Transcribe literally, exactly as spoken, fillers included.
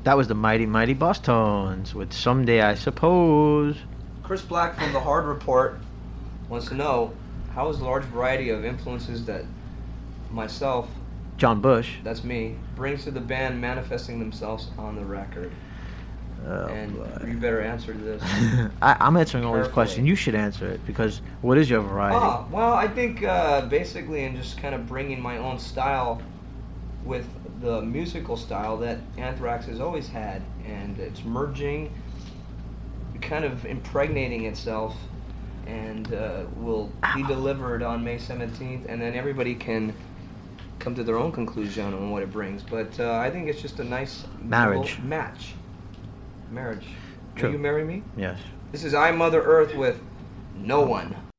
That was the Mighty Mighty Boss Tones with Someday I Suppose. Chris Black from the Hard Report wants to know, how is the large variety of influences that myself, John Bush. that's me, brings to the band manifesting themselves on the record? Oh, and boy. you better answer this. I, I'm answering all these Carefully. questions. You should answer it, because what is your variety? Ah, well, I think uh, basically in just kind of bringing my own style with the musical style that Anthrax has always had, and it's merging, kind of impregnating itself, and uh, will be delivered on May seventeenth, and then everybody can come to their own conclusion on what it brings. But uh, I think it's just a nice Marriage. little match. Marriage. True. Will you marry me? Yes. This is I, Mother Earth with No One.